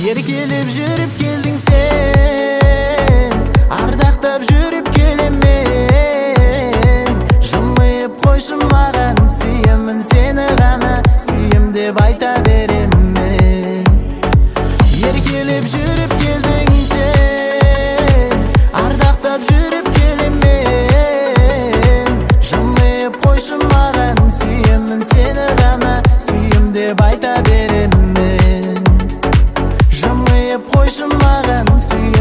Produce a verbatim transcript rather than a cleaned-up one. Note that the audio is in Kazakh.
Еркелеп жүріп келдің сен, ардақтап жүріп келем мен. Жымиып қойшы маған, сүйемін сені ғана, сүйем деп айта берем мен. Еркелеп жүріп келдің сен, ардақтап жүріп келем мен. Жымиып қойшы маған, сүйемін сені ғана, сүйем деп айта берем мен. Жымиып қойшы маған, сүйем